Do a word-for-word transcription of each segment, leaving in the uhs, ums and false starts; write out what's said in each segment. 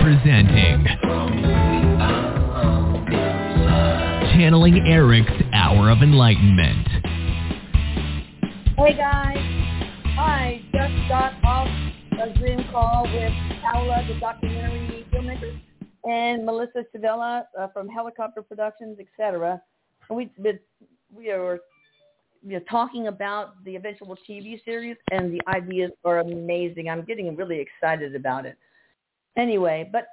presenting Channeling Eric's Hour of Enlightenment. Hey guys, I just got off a Zoom call with Paola, the documentary filmmaker, and Melissa Chavella uh, from Helicopter Productions, et cetera. And we we are you know, talking about the eventual T V series, and the ideas are amazing. I'm getting really excited about it. Anyway, but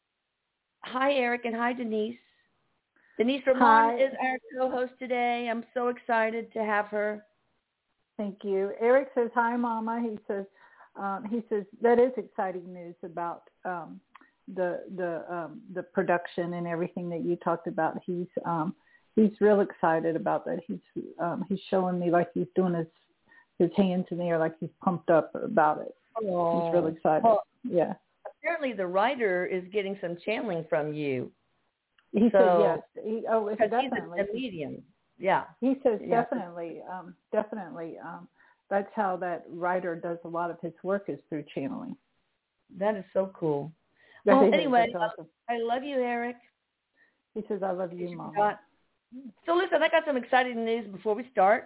hi, Eric, and hi, Denise. Denise Ramon is our co-host today. I'm so excited to have her. Thank you. Eric says, hi, Mama. He says, um, he says that is exciting news about um, the the um, the production and everything that you talked about. He's um, he's real excited about that. He's um, he's showing me like he's doing his his hands in the air, like he's pumped up about it. Oh. He's real excited. Well, yeah. Apparently, the writer is getting some channeling from you. He so, said yes. He, oh, definitely. He's a medium. Yeah. He says yeah. definitely, um, definitely. Um, that's how that writer does a lot of his work, is through channeling. That is so cool. That well, is, anyway, awesome. I love you, Eric. He says, I love you, Mom. Got, so listen, I got some exciting news before we start.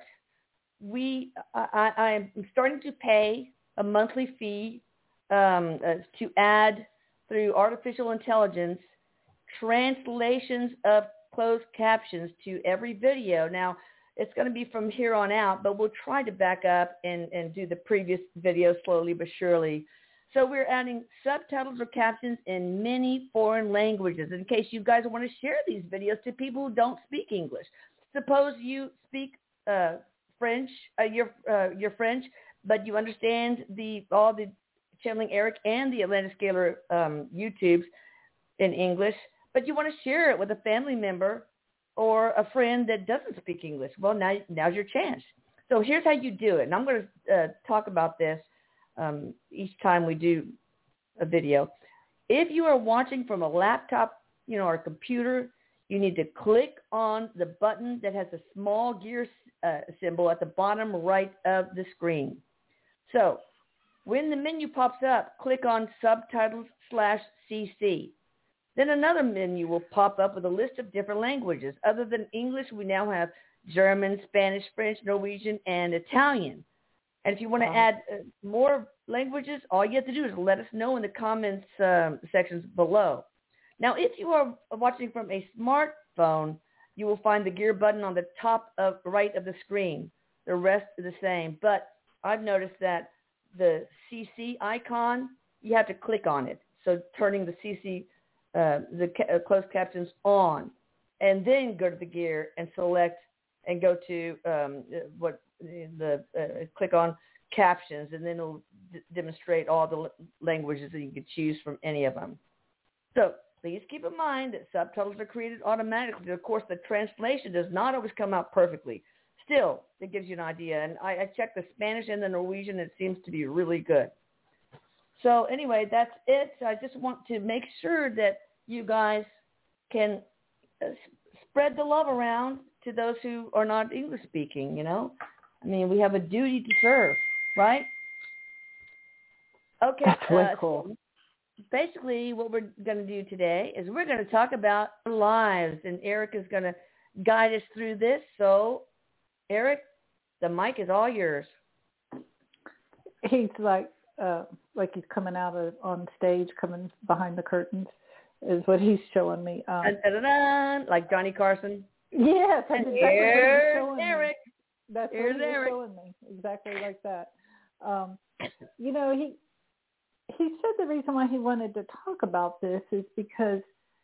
We, I, I am starting to pay a monthly fee um, uh, to add through artificial intelligence translations of closed captions to every video. Now, it's going to be from here on out, but we'll try to back up and, and do the previous video slowly but surely. So we're adding subtitles or captions in many foreign languages in case you guys want to share these videos to people who don't speak English. Suppose you speak uh, French, uh, you're, uh, you're French, but you understand the all the Channeling Eric and the Atlantis Scalar um, YouTubes in English, but you want to share it with a family member or a friend that doesn't speak English. Well, now now's your chance. So here's how you do it. And I'm going to uh, talk about this um, each time we do a video. If you are watching from a laptop, you know, or a computer, you need to click on the button that has a small gear uh, symbol at the bottom right of the screen. So when the menu pops up, click on subtitles slash C C. Then another menu will pop up with a list of different languages. Other than English, we now have German, Spanish, French, Norwegian, and Italian. And if you want to wow. add uh, more languages, all you have to do is let us know in the comments um, sections below. Now, if you are watching from a smartphone, you will find the gear button on the top of right of the screen. The rest is the same. But I've noticed that the C C icon, you have to click on it. So turning the C C Uh, the ca- uh, closed captions on, and then go to the gear and select and go to um, what the uh, click on captions, and then it'll d- demonstrate all the l- languages that you can choose from any of them. So please keep in mind that subtitles are created automatically. Of course, the translation does not always come out perfectly. Still, it gives you an idea. And I, I checked the Spanish and the Norwegian. It seems to be really good. So anyway, that's it. I just want to make sure that you guys can uh, spread the love around to those who are not English speaking, you know. I mean, we have a duty to serve, right? Okay. That's really uh, cool. So basically, what we're going to do today is we're going to talk about our lives, and Eric is going to guide us through this. So, Eric, the mic is all yours. He's like, uh, like he's coming out of, on stage, coming behind the curtains, is what he's showing me. Um, dun, dun, dun, dun, like Johnny Carson. Yes, that's exactly Here's what he's showing Eric. me. That's Here's what he's Eric. showing me, exactly like that. Um, you know, he he said the reason why he wanted to talk about this is because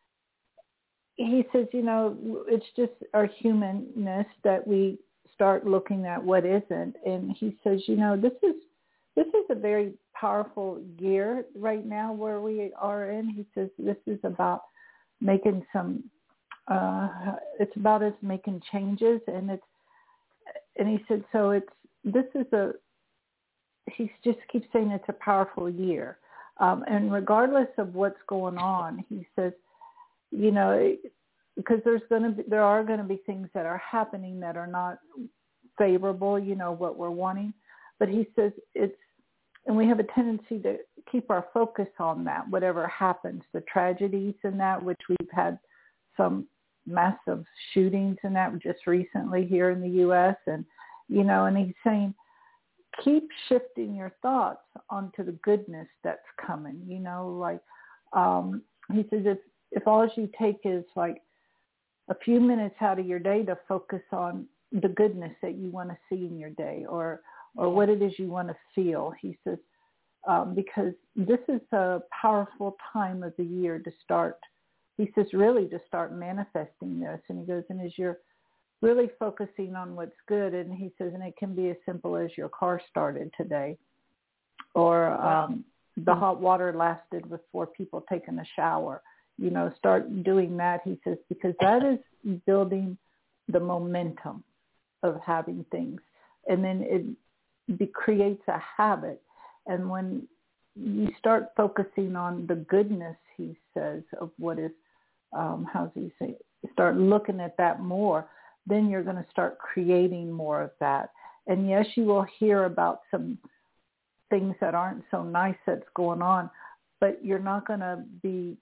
he says, you know, it's just our humanness that we start looking at what isn't. And he says, you know, this is This is a very powerful year right now where we are in. He says this is about making some, uh, it's about us making changes. And it's, and he said, so it's, this is a, he just keeps saying it's a powerful year. Um, and regardless of what's going on, he says, you know, because there's going to be, there are going to be things that are happening that are not favorable, you know, what we're wanting. But he says it's, and we have a tendency to keep our focus on that, whatever happens, the tragedies in that, which we've had some massive shootings in that just recently here in the U S. And, you know, and he's saying, keep shifting your thoughts onto the goodness that's coming, you know, like um, he says, if, if all you take is like a few minutes out of your day to focus on the goodness that you want to see in your day, or, or what it is you want to feel, he says, um, because this is a powerful time of the year to start, he says, really to start manifesting this. And he goes, and as you're really focusing on what's good, and he says, and it can be as simple as your car started today, or um, the hot water lasted with four people taking a shower. You know, start doing that, he says, because that is building the momentum of having things. And then it be, creates a habit. And when you start focusing on the goodness, he says, of what is, um, how does he say, start looking at that more, then you're going to start creating more of that. And yes, you will hear about some things that aren't so nice that's going on, but you're not going to be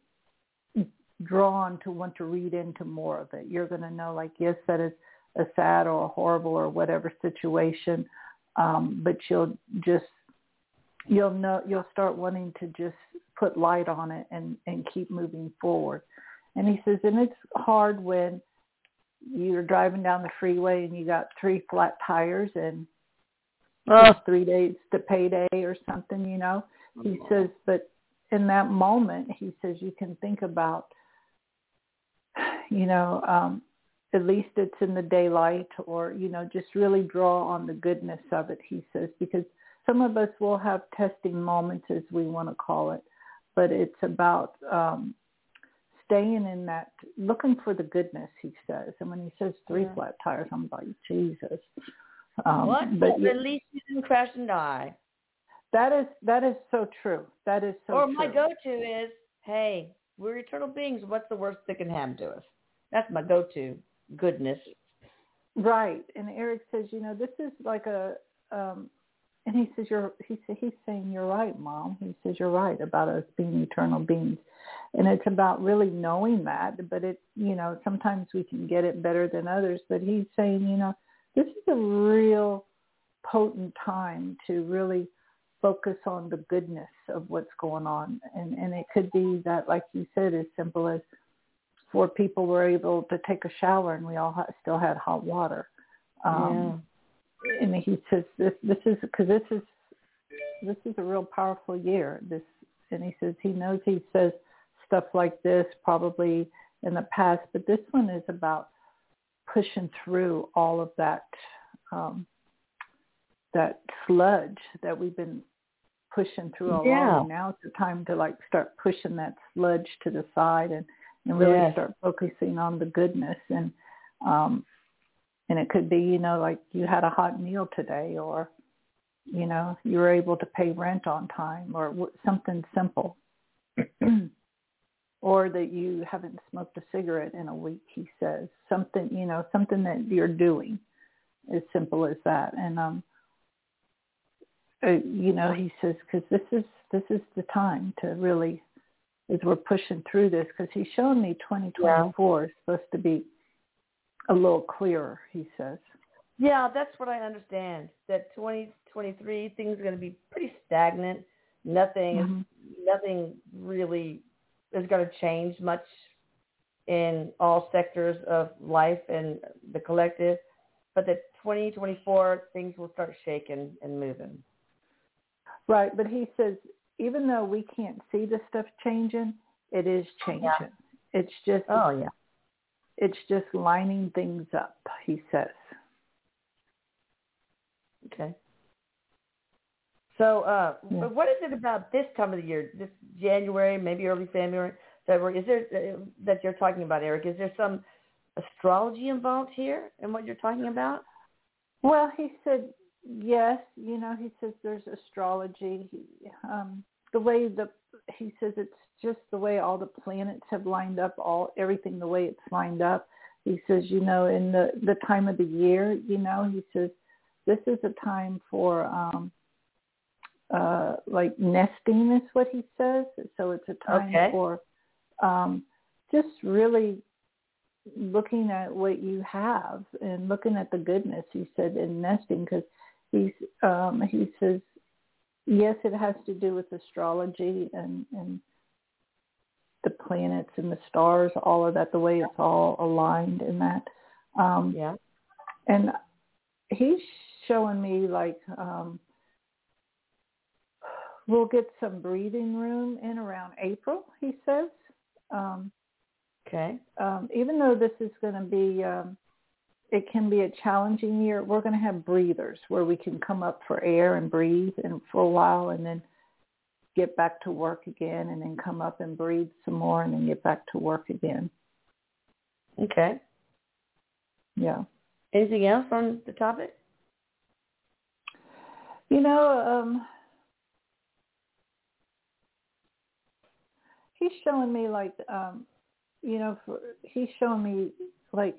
drawn to want to read into more of it. You're going to know, like, yes, that is a sad or a horrible or whatever situation, um, but you'll just, you'll know, you'll start wanting to just put light on it and, and keep moving forward. And he says, and it's hard when you're driving down the freeway and you got three flat tires and oh. it's three days to payday or something, you know. He says, but in that moment, he says, you can think about, you know, um, at least it's in the daylight, or, you know, just really draw on the goodness of it, he says, because some of us will have testing moments, as we want to call it, but it's about um, staying in that, looking for the goodness, he says. And when he says three yeah. flat tires, I'm like, Jesus. Um, what? But at least you didn't crash and die. That is that is so true. That is so or true. Or my go-to is, hey, we're eternal beings. What's the worst that can happen to us? That's my go-to, goodness. Right. And Eric says, you know, this is like a, um, and he says, you're, he says, he's saying, you're right, Mom. He says, you're right about us being eternal beings. And it's about really knowing that, but it, you know, sometimes we can get it better than others, but he's saying, you know, this is a real potent time to really focus on the goodness of what's going on. And, and it could be that, like you said, as simple as four people were able to take a shower and we all ha- still had hot water. Um, yeah. And he says, this, this is, because this is, this is a real powerful year. This, and he says, he knows he says stuff like this probably in the past, but this one is about pushing through all of that, um, that sludge that we've been pushing through along. Yeah. And now it's the time to like start pushing that sludge to the side and, and really yes. start focusing on the goodness. And, um, and it could be, you know, like you had a hot meal today, or, you know, you were able to pay rent on time, or w- something simple. Or that you haven't smoked a cigarette in a week, he says. Something, you know, something that you're doing, as simple as that. And, um, uh, you know, he says, because this is, this is the time to really, as we're pushing through this, because he's showing me twenty twenty-four yeah. is supposed to be a little clearer, he says. Yeah, that's what I understand, that twenty twenty-three, things are going to be pretty stagnant. Nothing, mm-hmm. nothing really is going to change much in all sectors of life and the collective, but that twenty twenty-four, things will start shaking and moving. Right, but he says, even though we can't see the stuff changing, it is changing. Yeah. It's just, oh yeah, it's just lining things up, he says. Okay. So, uh, yeah. but what is it about this time of the year, this January, maybe early February, February, is there, uh, that you're talking about, Eric? Is there some astrology involved here in what you're talking about? Well, he said, yes, you know, he says there's astrology. He, um, the way the, he says it's just the way all the planets have lined up, all everything the way it's lined up. He says, you know, in the, the time of the year, you know, he says, this is a time for, um, uh, like nesting is what he says. So it's a time Okay. for um, just really looking at what you have and looking at the goodness, he said, in nesting, because he's um, he says, yes, it has to do with astrology and, and the planets and the stars, all of that, the way it's all aligned in that. Um, Yeah. and he's showing me like um, we'll get some breathing room in around April, he says. Um, Okay. um, even though this is going to be, um, it can be a challenging year, we're going to have breathers where we can come up for air and breathe and for a while and then get back to work again and then come up and breathe some more and then get back to work again. Okay. Yeah. Anything else on the topic? You know, um, he's showing me like, um, you know, for, he's showing me like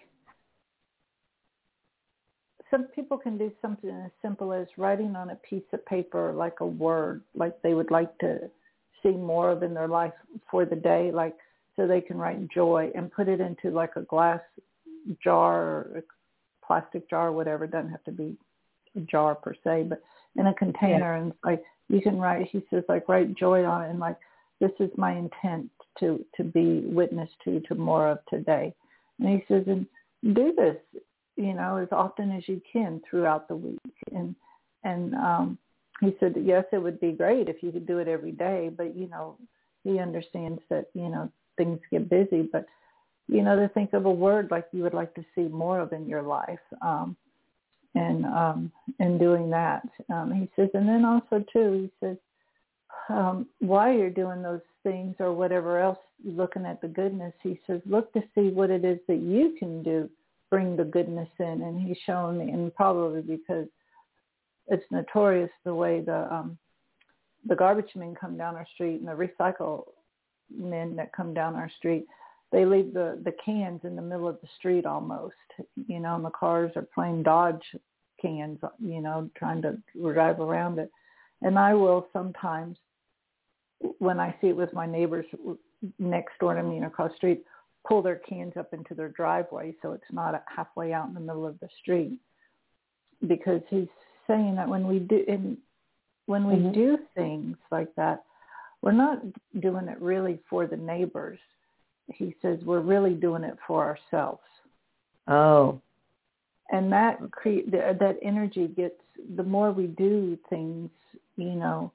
some people can do something as simple as writing on a piece of paper like a word, like they would like to see more of in their life for the day, like so they can write joy and put it into like a glass jar or a plastic jar or whatever. It doesn't have to be a jar per se, but in a container. Yeah. And like you can write, he says, like write joy on it and like, this is my intent to, to be witness to, to more of today. And he says, and do this, you know, as often as you can throughout the week. And, and um, he said, yes, it would be great if you could do it every day, but, you know, he understands that, you know, things get busy, but, you know, to think of a word like you would like to see more of in your life. Um, and, um, and doing that, um, he says, and then also too, he says, Um, while you're doing those things or whatever else, looking at the goodness, he says, look to see what it is that you can do, bring the goodness in. And he's showing me, and probably because it's notorious the way the um, the garbage men come down our street and the recycle men that come down our street, they leave the, the cans in the middle of the street almost, you know, and the cars are playing dodge cans, you know, trying to drive around it. And I will sometimes, when I see it with my neighbors next door to me and across the street, pull their cans up into their driveway so it's not halfway out in the middle of the street. Because he's saying that when we do and when we mm-hmm. do things like that, we're not doing it really for the neighbors. He says we're really doing it for ourselves. Oh. And that cre- that energy gets, the more we do things, you know,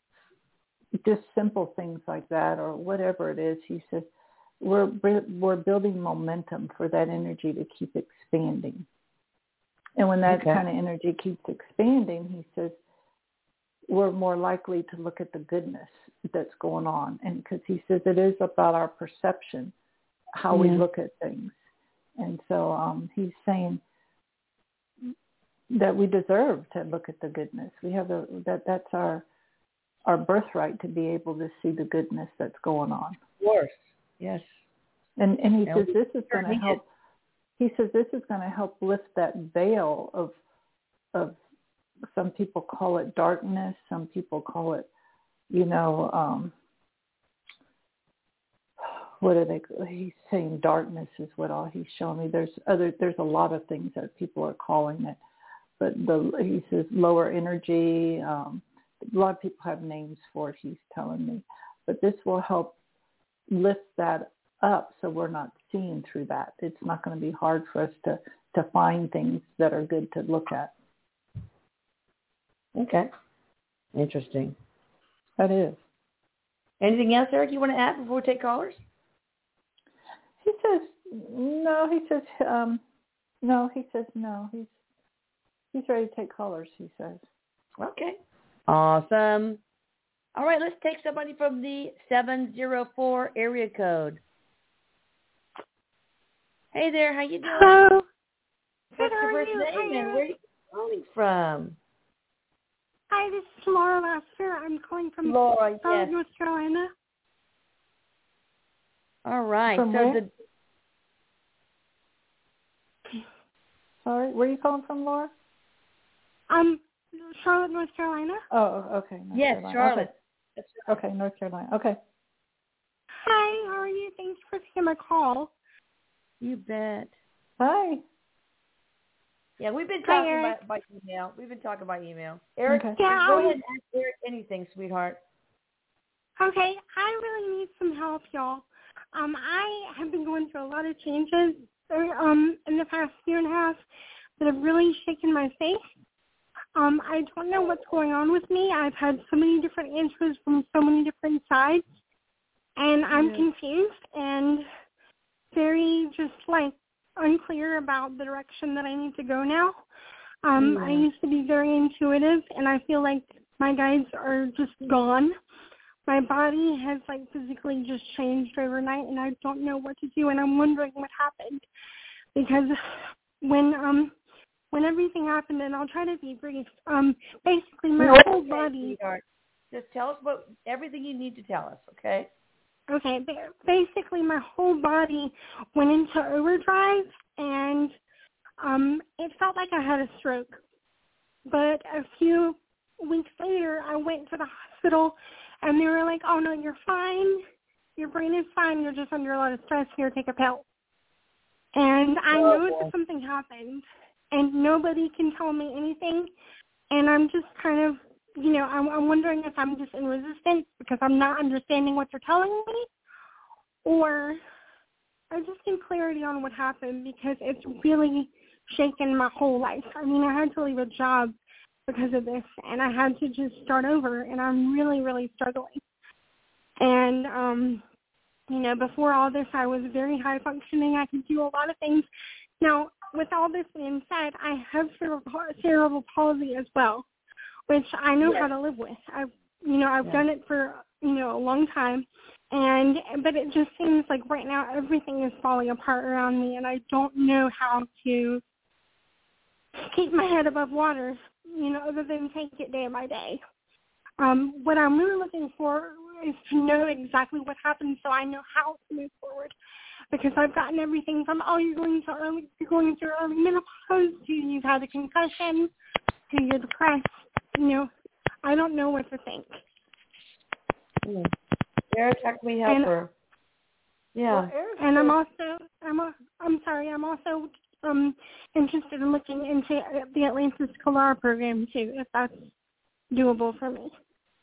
just simple things like that or whatever it is, he says, we're we're building momentum for that energy to keep expanding. And when that okay. kind of energy keeps expanding, he says, we're more likely to look at the goodness that's going on. And because he says it is about our perception, how yeah. we look at things. And so um, he's saying that we deserve to look at the goodness. We have a, that that's our our birthright to be able to see the goodness that's going on. Of course, yes. And and he now, says this is going to help. He says this is going to help lift that veil of of some people call it darkness, some people call it, you know, um, what are they? He's saying darkness is what all he's showing me. There's other. There's a lot of things that people are calling it, but the he says lower energy. Um, a lot of people have names for it. He's telling me, but this will help lift that up so we're not seeing through that. It's not going to be hard for us to to find things that are good to look at. Okay, interesting. That is. Anything else, Eric, you want to add before we take callers? He says no. He says um, no. He says no. He's he's ready to take callers. He says. Okay. Awesome. All right, let's take somebody from the seven zero four area code. Hey there, how you doing? Hello. What's Good, your how are first you? name Hi, and where are you calling from? Hi, this is Laura Lasker. I'm calling from Laura, Charlotte, yes. North Carolina. All right. From so where? the Sorry, where are you calling from, Laura? Um, Charlotte, North Carolina. Oh, okay. North Yes, Carolina. Charlotte. Okay. okay, North Carolina. Okay. Hi, how are you? Thanks for taking my call. You bet. Hi. Yeah, we've been Hi, talking Eric. by, by email. We've been talking by email. Eric, Okay. Yeah, go I ahead was, and ask Eric anything, sweetheart. okay, I really need some help, y'all. Um, I have been going through a lot of changes um, in the past year and a half that have really shaken my faith. Um, I don't know what's going on with me. I've had so many different answers from so many different sides, and I'm Yeah. confused and very just like unclear about the direction that I need to go now. Um, Yeah. I used to be very intuitive, and I feel like my guides are just gone. My body has like physically just changed overnight, and I don't know what to do, and I'm wondering what happened. Because when um when everything happened, and I'll try to be brief, um basically my No, whole okay, body. sweetheart. Just tell us what everything you need to tell us, okay? Okay, ba- basically my whole body went into overdrive, and um it felt like I had a stroke. But a few weeks later, I went to the hospital, and they were like, "Oh no, you're fine. Your brain is fine. You're just under a lot of stress. Here, take a pill." And I Oh, know boy. that something happened, and nobody can tell me anything. And I'm just kind of, you know, I'm, I'm wondering if I'm just in resistance because I'm not understanding what they're telling me, or I just need clarity on what happened because it's really shaken my whole life. I mean, I had to leave a job because of this, and I had to just start over, and I'm really, really struggling. And, um, you know, before all this, I was very high functioning. I could do a lot of things. Now, with all this being said, I have cerebral, cerebral palsy as well, which I know Yes. how to live with. I've, you know, I've Yeah. done it for, you know, a long time. And, but it just seems like right now everything is falling apart around me, and I don't know how to keep my head above water, you know, other than take it day by day. Um, what I'm really looking for is to know exactly what happened so I know how to move forward. Because I've gotten everything from, oh, you're going to early, you're going through early menopause, to you've had a concussion, to you're depressed. You know, I don't know what to think. Hmm. Eric, how can we help And- her? Yeah. Well, Eric And I'm says- also, I'm, a, I'm sorry, I'm also um interested in looking into the Atlantis Kalara program too, if that's doable for me.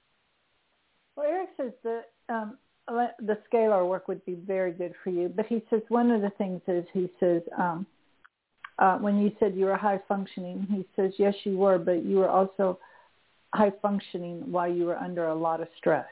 Well, Eric says that um, the scalar work would be very good for you, but he says one of the things is he says um, uh, when you said you were high functioning, he says yes you were, but you were also high functioning while you were under a lot of stress.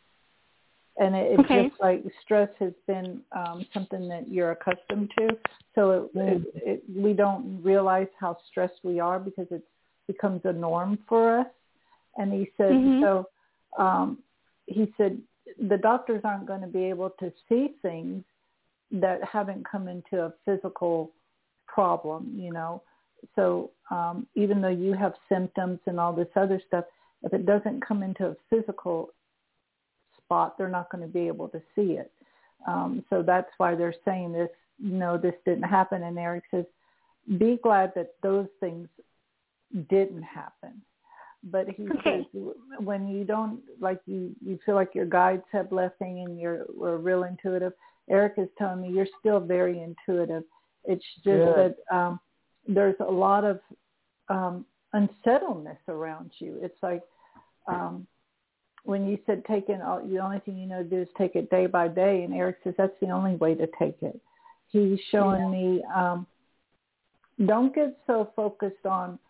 And it, it's Okay. just like stress has been um, something that you're accustomed to. So it, it, it, we don't realize how stressed we are because it becomes a norm for us. And he said, Mm-hmm. so um, he said, the doctors aren't going to be able to see things that haven't come into a physical problem, you know. So um, even though you have symptoms and all this other stuff, if it doesn't come into a physical spot, they're not going to be able to see it. Um, so that's why they're saying this, no, this didn't happen. And Eric says, be glad that those things didn't happen. But he Okay. says when you don't, like you, you feel like your guides have left hanging, you're we're real intuitive. Eric is telling me you're still very intuitive. It's just Good. that um, there's a lot of um, unsettledness around you. It's like um, when you said take it, all, the only thing you know to do is take it day by day. And Eric says that's the only way to take it. He's showing Yeah. me um, don't get so focused on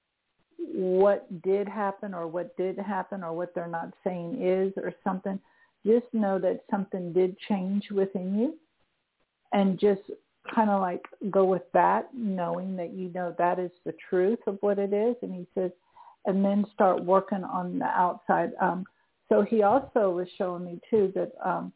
what did happen or what did happen or what they're not saying is or something. Just know that something did change within you and just kind of like go with that, knowing that you know that is the truth of what it is. And he says, and then start working on the outside. Um, so he also was showing me too that um,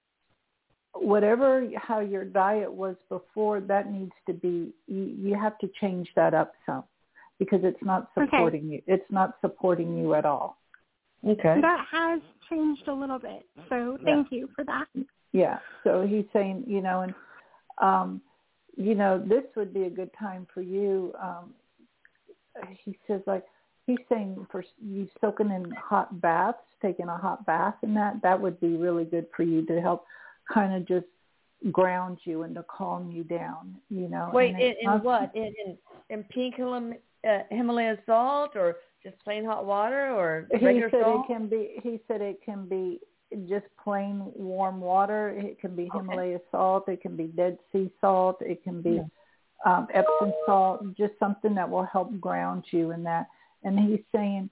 whatever, how your diet was before, that needs to be, you, you have to change that up some. Because it's not supporting Okay. you. It's not supporting you at all. Okay. That has changed a little bit, so thank you for that. Yeah. So he's saying, you know, and, um, you know, this would be a good time for you. Um, he says, like, he's saying for you soaking in hot baths, taking a hot bath and that, that would be really good for you to help kind of just ground you and to calm you down, you know. Wait, and in, in what? In, in, in pink Himalaya, uh, Himalayan salt or just plain hot water or regular he said salt? It can be, he said it can be just plain warm water. It can be Himalaya okay. salt. It can be Dead Sea salt. It can be yeah. um, Epsom salt, just something that will help ground you in that. And he's saying,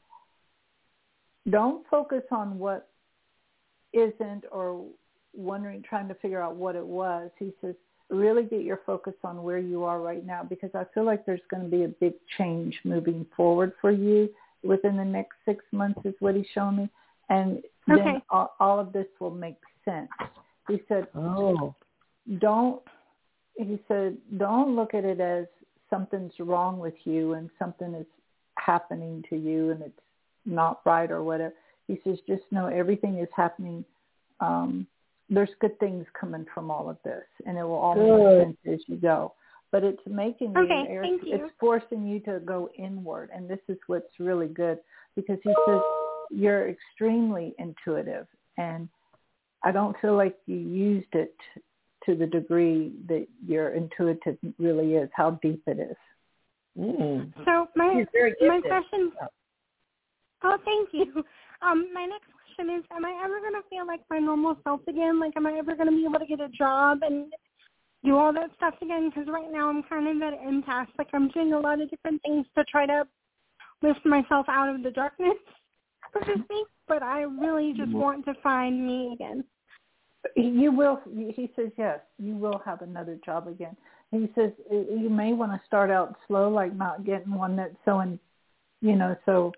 don't focus on what isn't or wondering, trying to figure out what it was. He says, really get your focus on where you are right now, because I feel like there's going to be a big change moving forward for you within the next six months is what he's showing me. And okay. then all, all of this will make sense. He said, oh, don't, he said, don't look at it as something's wrong with you and something is happening to you and it's not right or whatever. He says, just know everything is happening. Um, there's good things coming from all of this, and it will all good. make sense as you go. But it's making okay, you, thank you, it's forcing you to go inward, and this is what's really good, because he says you're extremely intuitive, and I don't feel like you used it to the degree that your intuitive really is, how deep it is. Mm. So my my question. Oh. oh, thank you. Um, my next question is, am I ever going to feel like my normal self again? Like, am I ever going to be able to get a job and do all that stuff again? Because right now I'm kind of at an impasse. Like, I'm doing a lot of different things to try to lift myself out of the darkness, so to speak. But I really just want to find me again. You will, he says, yes, you will have another job again. He says you may want to start out slow, like not getting one that's so, in, you know, so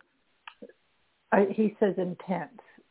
I, he says intense.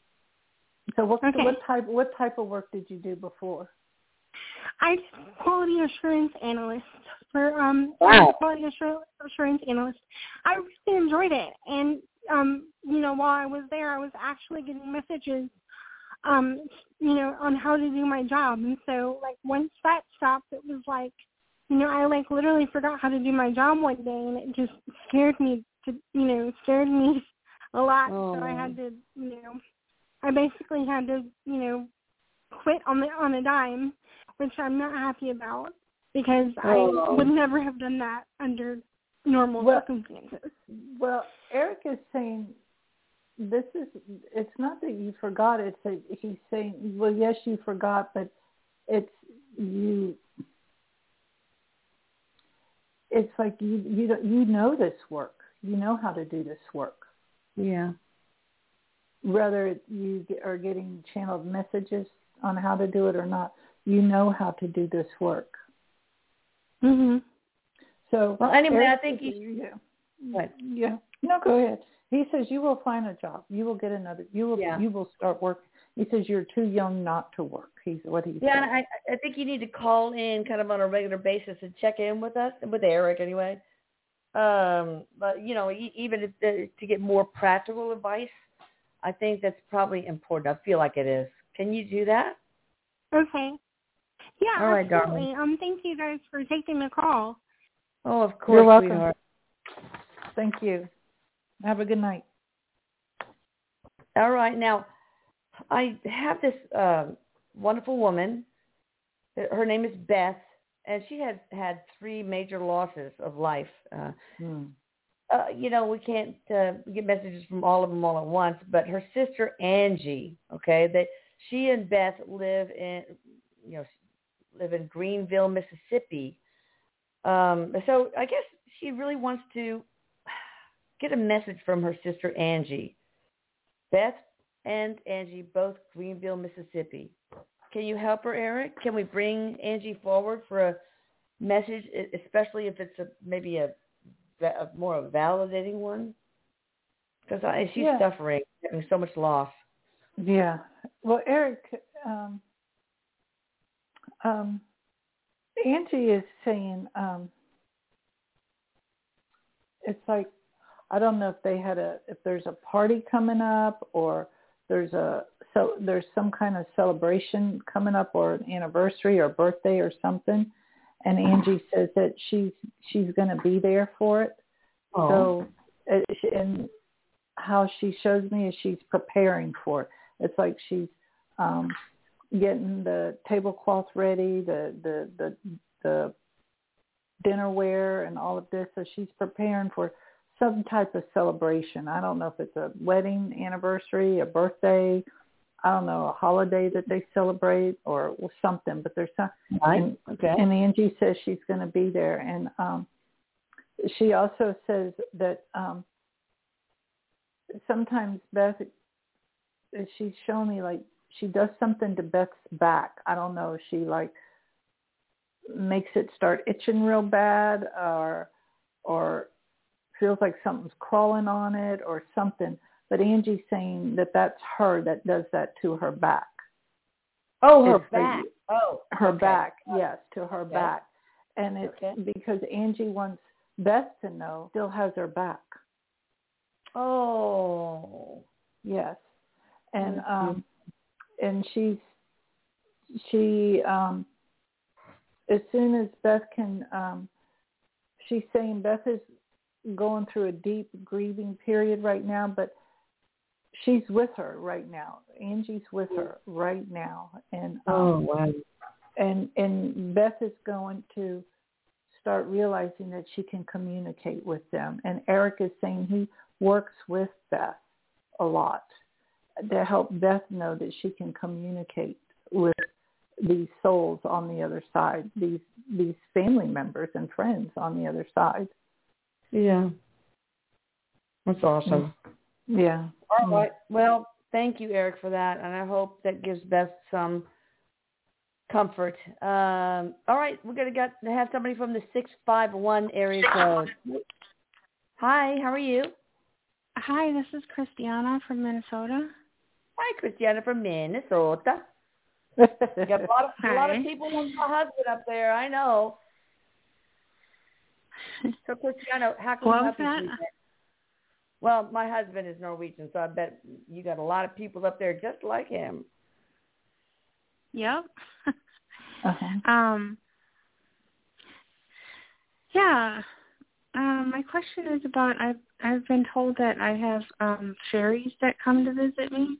So what, okay. what type what type of work did you do before? I did quality assurance analyst for um wow. quality assurance analyst. I really enjoyed it, and um you know while I was there, I was actually getting messages um you know on how to do my job, and so like once that stopped, it was like you know I like literally forgot how to do my job one day, and it just scared me to you know scared me a lot. Oh. So I had to you know. I basically had to, you know, quit on the on a dime, which I'm not happy about because oh. I would never have done that under normal well, circumstances. Well, Eric is saying this is, it's not that you forgot, it's that he's saying, well, yes, you forgot, but it's you, it's like you, you, don't, you know this work. You know how to do this work. Yeah. Whether you are getting channeled messages on how to do it or not, you know how to do this work. Mhm. So well, anyway, Eric, I think you. Yeah. What? Yeah. No, go ahead. He says you will find a job. You will get another. You will. Yeah. You will start working. He says you're too young not to work. He's what he. Yeah, says. and I, I think you need to call in kind of on a regular basis and check in with us, with Eric anyway. Um, but you know, even if, uh, to get more practical advice. I think that's probably important. I feel like it is. Can you do that? Okay. Yeah, all right, absolutely. darling. Um, thank you guys for taking the call. Oh, of course, You're welcome. sweetheart. Thank you. Have a good night. All right. Now, I have this uh, wonderful woman. Her name is Beth, and she has had three major losses of life. Uh, hmm. Uh, you know, we can't uh, get messages from all of them all at once, but her sister Angie, okay, that she and Beth live in, you know, live in Greenville, Mississippi. Um, so I guess she really wants to get a message from her sister Angie. Beth and Angie, both Greenville, Mississippi. Can you help her, Eric? Can we bring Angie forward for a message, especially if it's a maybe a A more a validating one, because she's yeah. suffering, having so much loss. Yeah. Well, Eric, um, um, Angie is saying um, it's like I don't know if they had a if there's a party coming up or there's a so there's some kind of celebration coming up or an anniversary or birthday or something, and Angie says that she's she's going to be there for it. Oh. So and how she shows me is she's preparing for it. It's like she's um, getting the tablecloth ready, the the the the dinnerware, and all of this. So she's preparing for some type of celebration. I don't know if it's a wedding anniversary, a birthday, I don't know, a holiday that they celebrate or something. But there's some. Right. And, okay. and Angie says she's going to be there, and um, she also says that um, sometimes Beth, she's shown me like she does something to Beth's back. I don't know. She like makes it start itching real bad, or or feels like something's crawling on it or something. But Angie's saying that that's her that does that to her back. Oh, her It's back. like, oh, her okay. back. Yes, to her Okay. back. And it's Okay. because Angie wants Beth to know still has her back. Oh. Yes. And Mm-hmm. um and she's she um as soon as Beth can um she's saying Beth is going through a deep grieving period right now, but she's with her right now. Angie's with her right now. And um, oh, wow. and and Beth is going to start realizing that she can communicate with them. And Eric is saying he works with Beth a lot to help Beth know that she can communicate with these souls on the other side, these these family members and friends on the other side. Yeah. That's awesome. Yeah. All right. Well, thank you, Eric, for that, and I hope that gives Beth some comfort. Um, all right, we're gonna get to have somebody from the six five one area code. Hi, how are you? Hi, this is Christiana from Minnesota. Hi, Christiana from Minnesota. We got a lot of a lot of Hi. people with my husband up there. I know. So, Christiana, how can What we was help you? that? today? Well, my husband is Norwegian, so I bet you got a lot of people up there just like him. Yep. Uh-huh. um. Yeah. Um, my question is about I've I've been told that I have um, fairies that come to visit me.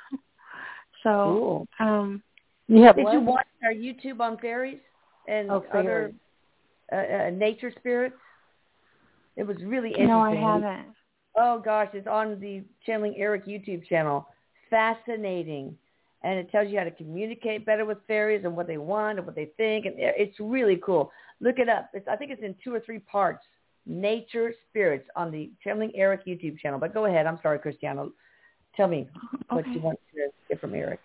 So, Cool. um, You have Did what? you watch our YouTube on fairies and Oh, other fairies. uh, uh, nature spirits? It was really interesting. no, I haven't. Oh, gosh, it's on the Channeling Eric YouTube channel. Fascinating. And it tells you how to communicate better with fairies and what they want and what they think. And it's really cool. Look it up. It's, I think it's in two or three parts. Nature Spirits on the Channeling Eric YouTube channel. But go ahead. I'm sorry, Christiana. Tell me what Okay. you want to get from Eric.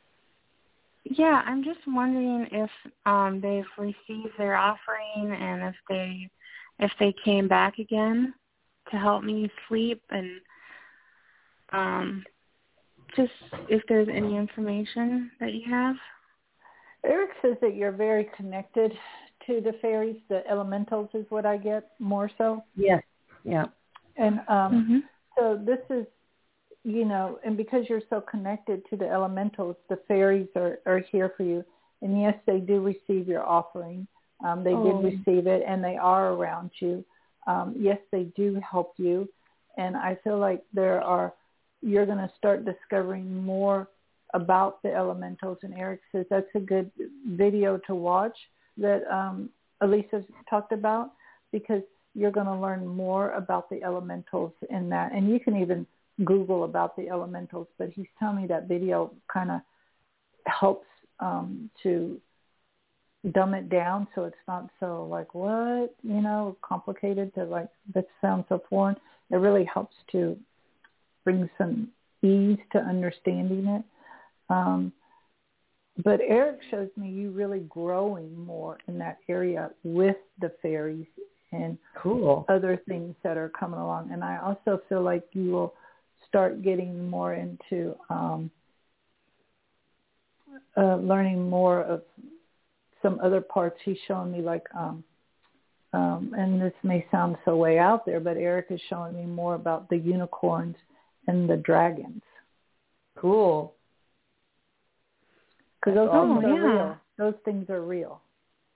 Yeah, I'm just wondering if um, they've received their offering and if they if they came back again to help me sleep, and um, just if there's any information that you have. Eric says that you're very connected to the fairies, the elementals is what I get more so. Yes. Yeah. And um, Mm-hmm. so this is, you know, and because you're so connected to the elementals, the fairies are, are here for you. And yes, they do receive your offering. Um, they Oh. did receive it, and they are around you. Um, yes, they do help you. And I feel like there are, you're going to start discovering more about the elementals. And Eric says that's a good video to watch that um, Elisa talked about, because you're going to learn more about the elementals in that. And you can even Google about the elementals, but he's telling me that video kind of helps um, to dumb it down so it's not so like, what, you know, complicated to like, that sounds so foreign. It really helps to bring some ease to understanding it. Um, but Eric shows me you really growing more in that area with the fairies and Cool. other things that are coming along. And I also feel like you will start getting more into um, uh, learning more of some other parts. He's showing me like, um, um, and this may sound so way out there, but Eric is showing me more about the unicorns and the dragons. Cool. Because those awesome. things are Yeah. real. Those things are real.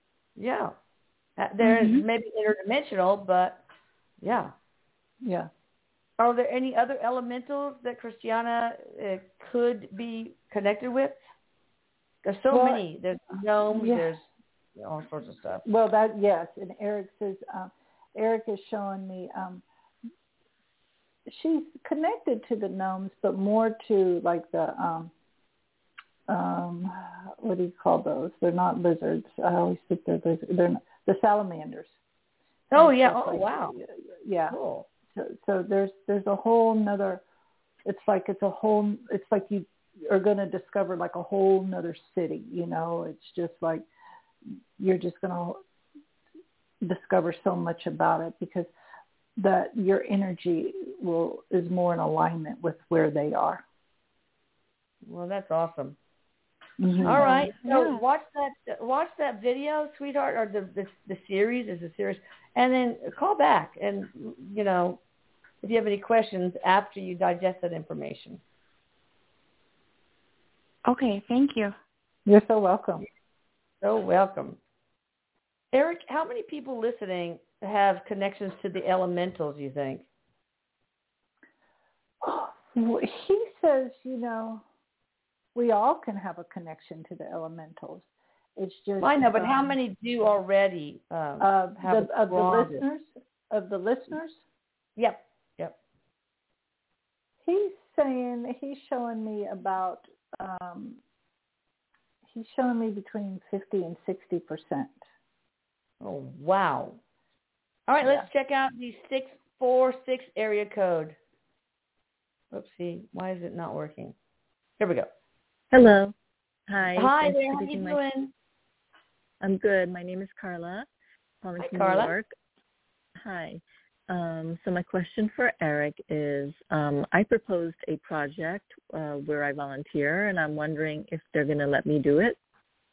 Yeah. Uh, They're Mhm. maybe interdimensional, but yeah. Yeah. Are there any other elementals that Christiana uh, could be connected with? There's so well, many. There's gnomes. Yeah. There's all sorts of stuff. Well, that yes, and Eric says uh, Eric is showing me. Um, she's connected to the gnomes, but more to like the um, um, what do you call those? They're not lizards. I always think they're lizards. They're not, the salamanders. Oh and yeah. Oh like, wow. Yeah. Cool. So, so there's there's a whole nother. It's like it's a whole. It's like you are going to discover like a whole nother city. You know, it's just like you're just going to discover so much about it because that your energy will is more in alignment with where they are. Well, that's awesome. Mm-hmm. All right, so Yeah. watch that watch that video, sweetheart, or the, the the series is a series, and then call back, and you know, if you have any questions after you digest that information. Okay, thank you. You're so welcome. So welcome, Eric. How many people listening have connections to the elementals? You think? He says, you know, we all can have a connection to the elementals. It's just I know, but um, how many do already um, of have the of the strong- listeners of the listeners? Yep, yep. He's saying he's showing me about um, he's showing me between fifty and sixty percent. Oh wow! All right, let's check out the six four six area code. Oopsie, why is it not working? Here we go. Hello. Hi. Hi Thanks there, for how you taking my- doing? I'm good. My name is Carla, calling Hi, from Carla. New York. Hi. Um, so my question for Eric is, um, I proposed a project uh, where I volunteer, and I'm wondering if they're going to let me do it.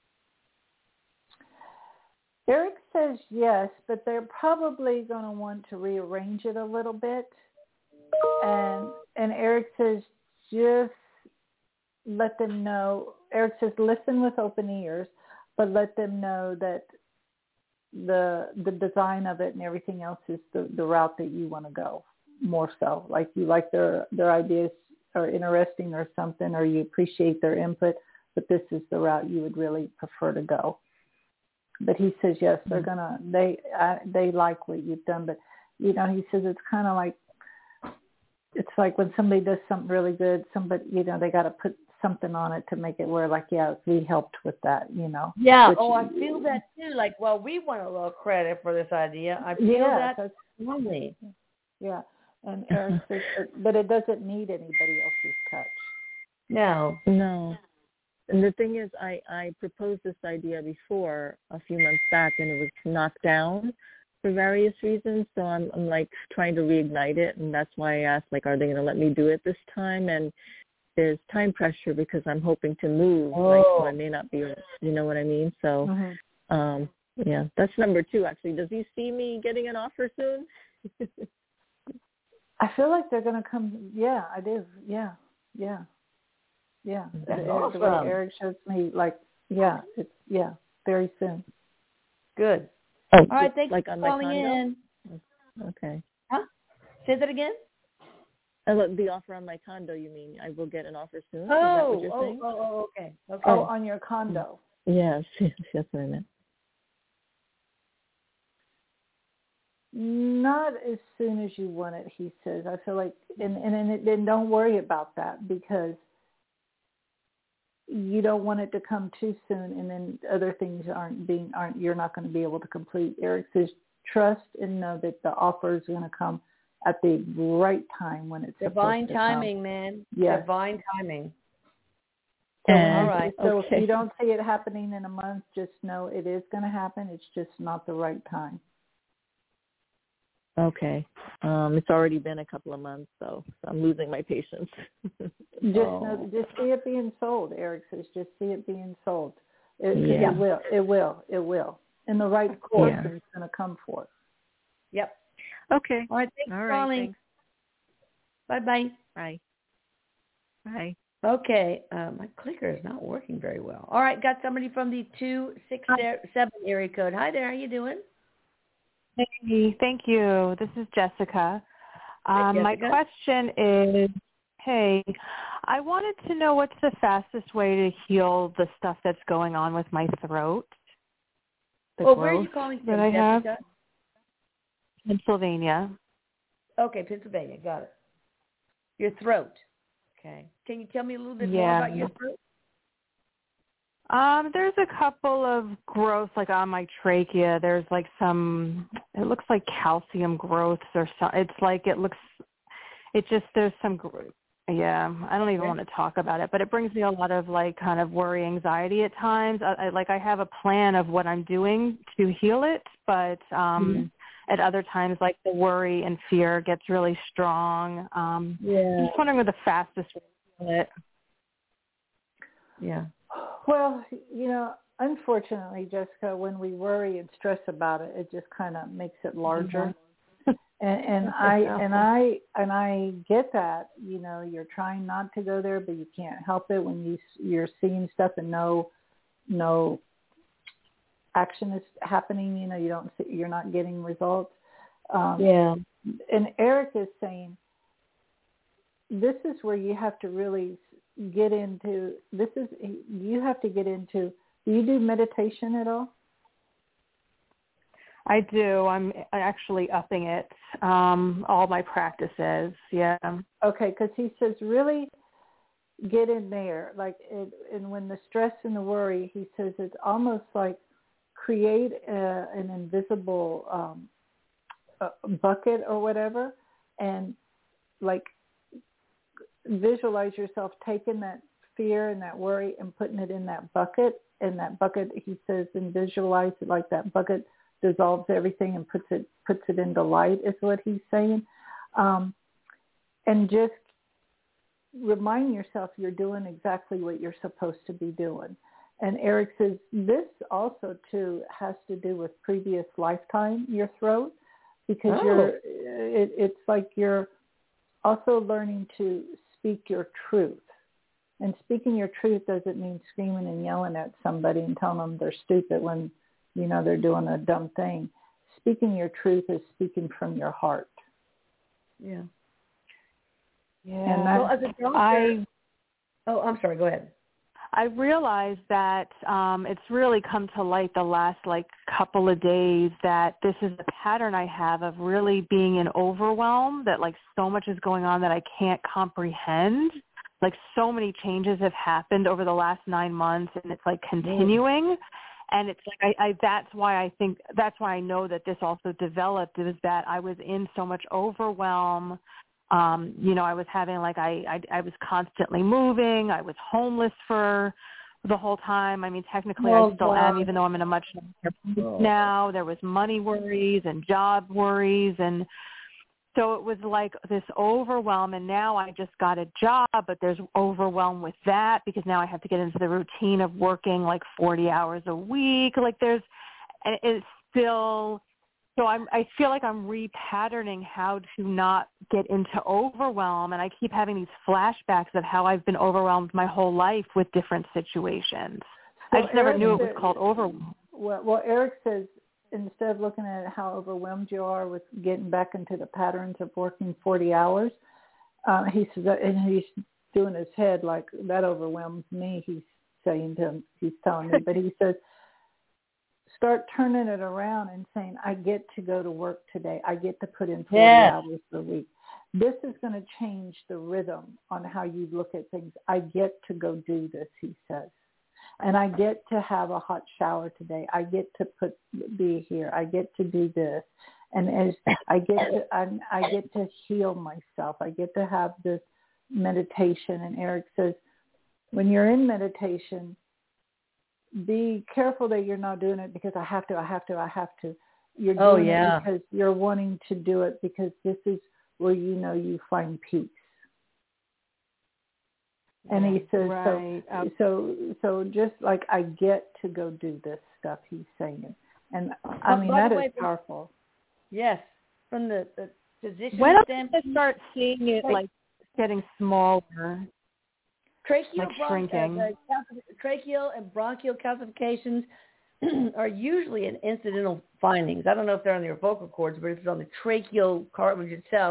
Eric says yes, but they're probably going to want to rearrange it a little bit. And and Eric says just let them know. Eric says listen with open ears, but let them know that the the design of it and everything else is the, the route that you want to go more so. Like you like their their ideas are interesting or something, or you appreciate their input, but this is the route you would really prefer to go. But he says yes, they're gonna they uh, they like what you've done, but you know he says it's kind of like it's like when somebody does something really good, somebody you know they got to put something on it to make it where like yeah we helped with that, you know. Yeah. Which, oh, I feel that too. Like, well, we want a little credit for this idea. I feel yeah, that strongly. Yeah, and Eric says, but it doesn't need anybody else's touch. No. No. And the thing is, I, I proposed this idea before a few months back, and it was knocked down for various reasons. So I'm, I'm like trying to reignite it, and that's why I asked, like, are they going to let me do it this time? And there's time pressure because I'm hoping to move, Oh. like, so I may not be, you know what I mean? So, Mm-hmm. um, yeah, that's number two, actually. Does he see me getting an offer soon? I feel like they're going to come. Yeah, I do. Yeah, yeah, yeah. That's the, awesome. the way Eric shows me, like, yeah, it's yeah, very soon. Good. Oh, All right. Thanks like for on my calling condo? in. Okay. Huh? Say that again. Uh, look, the offer on my condo, you mean? I will get an offer soon? Is that Oh, what you're oh, saying? oh, oh, okay. Okay. Oh, on your condo. Yes, yes, that's what I meant. Not as soon as you want it, he says. I feel like, and and, and then don't worry about that because you don't want it to come too soon, and then other things aren't being aren't you're not going to be able to complete. Eric says, trust and know that the offer is going to come at the right time when it's Divine supposed to timing, come. man. Yes. Divine timing. So, And, all right. So okay. if you don't see it happening in a month, just know it is going to happen. It's just not the right time. Okay. Um, it's already been a couple of months, so, so I'm losing my patience. Just Oh. know, just see it being sold. Eric says, just see it being sold. It, Yeah. it will. It will. It will. And the right person Yeah. is going to come for it. Yep. Okay. All right. Thanks All for right. calling. Thanks. Bye-bye. Bye. Bye. Okay. Uh, my clicker is not working very well. All right. Got somebody from the two six seven area code. Hi there. How you doing? Hey, thank you. This is Jessica. Um, my Jessica? question is, hey, I wanted to know what's the fastest way to heal the stuff that's going on with my throat. The Well, where are you growth calling that from, I have? Jessica? Pennsylvania. Okay, Pennsylvania. Got it. Your throat. Okay. Can you tell me a little bit more Yeah. about your throat? Um, there's a couple of growths, like on my trachea. There's like some, it looks like calcium growths or something. It's like, it looks, it just, there's some, gr- yeah, I don't even Okay. want to talk about it, but it brings me a lot of like kind of worry, anxiety at times. I, I like, I have a plan of what I'm doing to heal it, but um, mm-hmm. at other times, like the worry and fear gets really strong. Um, Yeah. I'm just wondering what the fastest way to heal it. Yeah. Well, you know, unfortunately, Jessica, when we worry and stress about it, it just kind of makes it larger. Mm-hmm. And, and I and I and I get that. You know, you're trying not to go there, but you can't help it when you you're seeing stuff and no no action is happening. You know, you don't see, you're not getting results. Um, Yeah. And Eric is saying this is where you have to really get into. This is you have to get into. Do you do meditation at all? I do. I'm actually upping it. Um, all my practices. Yeah. Okay, because he says really get in there. Like, it, and when the stress and the worry, he says it's almost like create a, an invisible um, a bucket or whatever, and like visualize yourself taking that fear and that worry and putting it in that bucket. And that bucket, he says, and visualize it like that bucket dissolves everything and puts it puts it into light, is what he's saying. Um, and just remind yourself you're doing exactly what you're supposed to be doing. And Eric says this also too has to do with previous lifetime, your throat, because Oh. you're it, it's like you're also learning to speak your truth. And speaking your truth doesn't mean screaming and yelling at somebody and telling them they're stupid when, you know, they're doing a dumb thing. Speaking your truth is speaking from your heart. Yeah. Yeah. And that, Well, as a doctor, I oh, I'm sorry. Go ahead. I realized that um, it's really come to light the last like couple of days that this is a pattern I have of really being in overwhelm, that like so much is going on that I can't comprehend. Like so many changes have happened over the last nine months and it's like continuing. Mm. And it's like, I, I, that's why I think, that's why I know that this also developed, is that I was in so much overwhelm. Um, you know, I was having like, I, I, I was constantly moving. I was homeless for the whole time. I mean, technically Oh, I still wow. am, even though I'm in a much better place Oh. now. There was money worries and job worries. And so it was like this overwhelm. And now I just got a job, but there's overwhelm with that because now I have to get into the routine of working like forty hours a week. Like there's, and it's still, so I'm, I feel like I'm repatterning how to not get into overwhelm. And I keep having these flashbacks of how I've been overwhelmed my whole life with different situations. So I just never Eric knew it was said, called overwhelm. Well, well, Eric says instead of looking at how overwhelmed you are with getting back into the patterns of working forty hours, uh, he says, and he's doing his head like that overwhelms me. He's saying to him, he's telling me, but he says, start turning it around and saying, I get to go to work today. I get to put in forty Yes. hours a week. This is going to change the rhythm on how you look at things. I get to go do this, he says. And I get to have a hot shower today. I get to put be here. I get to do this. And as I get to, I, I get to heal myself. I get to have this meditation. And Eric says, when you're in meditation, be careful that you're not doing it because I have to, I have to, I have to. You're doing Oh, yeah. it because you're wanting to do it because this is where you know you find peace. And he says, right. so, um, so, so just like I get to go do this stuff, he's saying. And I But mean, by that the is way, powerful. Yes. From the, the physician when am I standpoint, going to start seeing it like getting smaller? tracheal, like bron- shrinking. uh, the calcif- tracheal and bronchial calcifications are usually an incidental findings. I don't know if they're on your vocal cords, but if it's on the tracheal cartilage itself,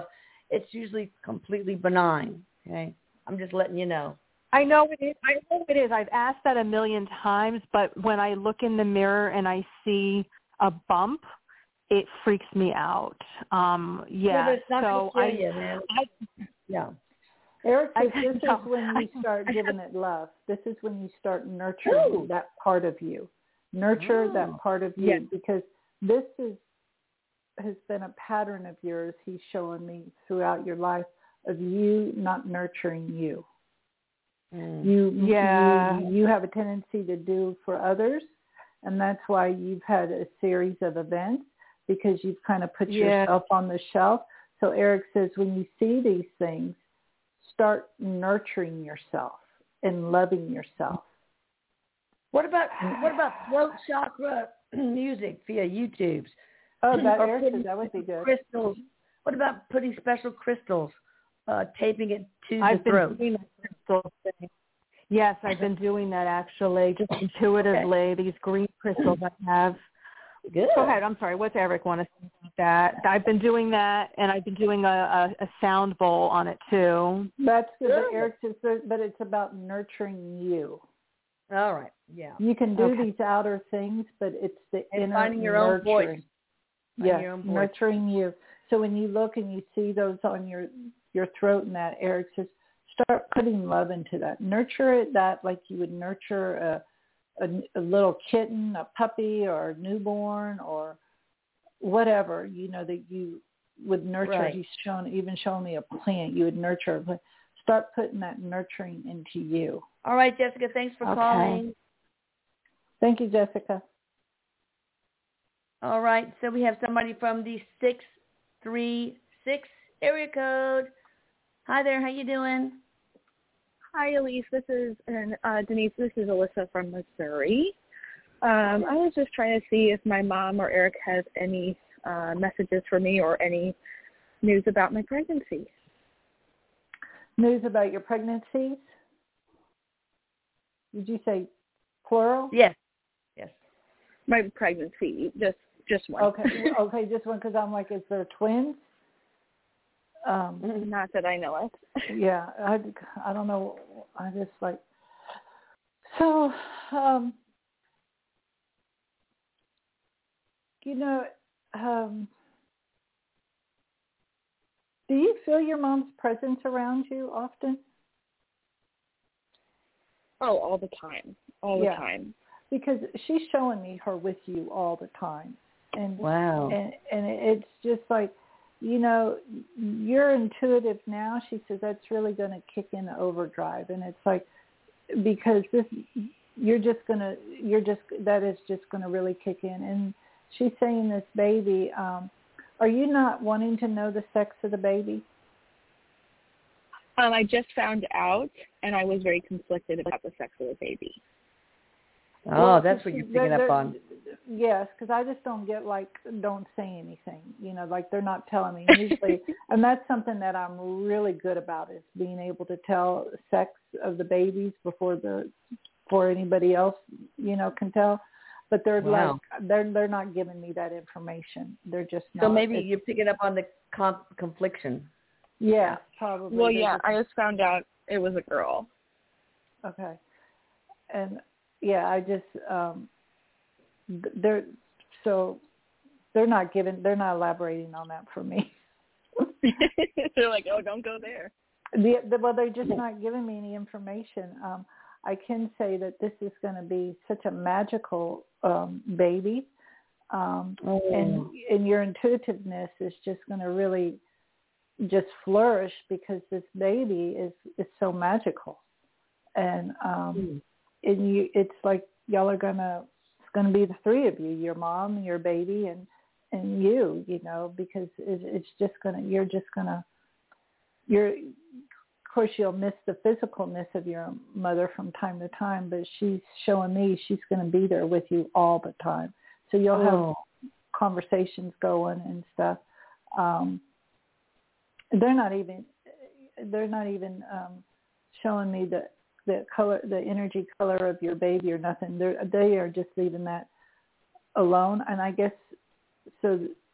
it's usually completely benign. Okay, I'm just letting you know. I know it is. I know it is. I've asked that a million times, but when I look in the mirror and I see a bump, it freaks me out. Um, yeah. yeah but it's not so gonna I, kill you, man. I, yeah. Eric says I, this no, is when you start I, giving it love. This is when you start nurturing Ooh. that part of you. Nurture Oh. that part of you Yes. because this is has been a pattern of yours he's showing me throughout your life of you not nurturing you. Mm. You, Yeah. you you have a tendency to do for others, and that's why you've had a series of events because you've kind of put Yeah. yourself on the shelf. So Eric says when you see these things, start nurturing yourself and loving yourself. What about what about throat chakra music via YouTube? Oh, that Or Eric putting says that would be good. crystals. What about putting special crystals, uh, taping it to I've the been throat? doing that crystal thing. Yes, I've been doing that actually, just intuitively. Okay. These green crystals I have. Good. Go ahead. I'm sorry. What's Eric want to say about that? I've been doing that, and I've been doing a, a, a sound bowl on it too. That's good. Good. But Eric says, but it's about nurturing you. All right. Yeah. You can do Okay. these outer things, but it's the And inner finding your nurturing. own voice. Yes, your own voice. nurturing you. So when you look and you see those on your your throat and that, Eric says, start putting love into that. Nurture it that like you would nurture a, a, a little kitten, a puppy, or a newborn, or whatever, you know, that you would nurture. Right. He's shown, even shown me a plant. You would nurture. But start putting that nurturing into you. All right, Jessica. Thanks for Okay. calling. Thank you, Jessica. All right. So we have somebody from the six three six area code. Hi there. How you doing? Hi, Elise. This is and uh, Denise. This is Alyssa from Missouri. Um, I was just trying to see if my mom or Eric has any uh, messages for me or any news about my pregnancy. News about your pregnancies? Did you say plural? Yes. Yes. My pregnancy, just just one. Okay. Okay, just one because I'm like, is there twins? Um, Not that I know of. yeah, I, I don't know. I just like, so, um, you know, um, do you feel your mom's presence around you often? Oh, all the time. All Yeah. the time. Because she's showing me her with you all the time. And, Wow. and, and it's just like, you know, you're intuitive now. She says that's really going to kick in overdrive. And it's like, because this, you're just going to, you're just, that is just going to really kick in. And she's saying this baby, um, are you not wanting to know the sex of the baby? Um, I just found out, and I was very conflicted about the sex of the baby. Oh, Well, that's what you're picking they're, up on. Yes, because I just don't get like, don't say anything. You know, like they're not telling me usually. And that's something that I'm really good about is being able to tell sex of the babies before the, before anybody else, you know, can tell. But they're Wow. like, they're they're not giving me that information. They're just not. So maybe you're picking up on the com- confliction. Yeah, probably. Well, They're yeah, just, I just found out it was a girl. Okay. And yeah, I just um they're so they're not giving they're not elaborating on that for me. They're like, oh, don't go there. The, the, well, they're just not giving me any information. Um, I can say that this is going to be such a magical um, baby, um, Oh. and and your intuitiveness is just going to really just flourish because this baby is is so magical, and um, Mm. and you, it's like y'all are gonna, it's gonna be the three of you, your mom, your baby, and and you, you know, because it, it's just gonna, you're just gonna, you're, of course you'll miss the physicalness of your mother from time to time, but she's showing me she's gonna be there with you all the time, so you'll have Oh. conversations going and stuff. Um, they're not even, they're not even um, showing me the the color, the energy color of your baby or nothing. They're, they are just leaving that alone. And I guess, so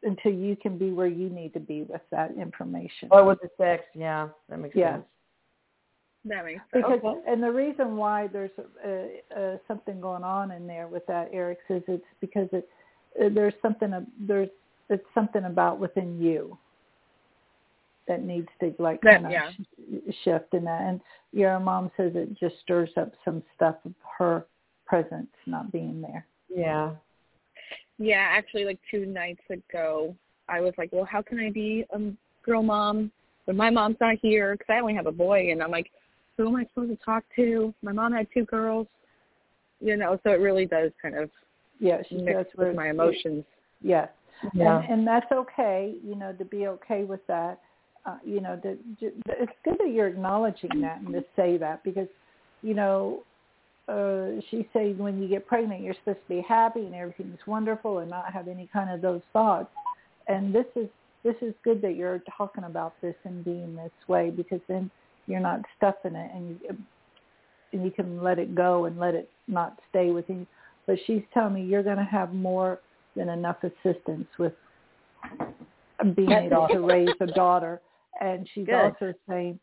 until you can be where you need to be with that information. Or with the sex, yeah, that makes yeah. sense. That makes sense. Because, okay. And the reason why there's uh, uh, something going on in there with that, Eric, says it's because it, uh, there's something uh, there's it's something about within you that needs to like that, kind of yeah. sh- shift in that. And your mom says it just stirs up some stuff of her presence not being there. Yeah. Yeah, actually, like two nights ago, I was like, well, how can I be a girl mom when my mom's not here? Because I only have a boy, and I'm like, who am I supposed to talk to? My mom had two girls, you know, so it really does kind of yeah, she mix does with my emotions. Yes, yeah. and, and that's okay, you know, to be okay with that. Uh, you know, to, to, it's good that you're acknowledging that and to say that because, you know, uh, she says when you get pregnant, you're supposed to be happy and everything's wonderful and not have any kind of those thoughts. And this is this is good that you're talking about this and being this way because then you're not stuffing it and you, and you can let it go and let it not stay with you. But she's telling me you're going to have more than enough assistance with being able to raise a daughter. And she's Good. also saying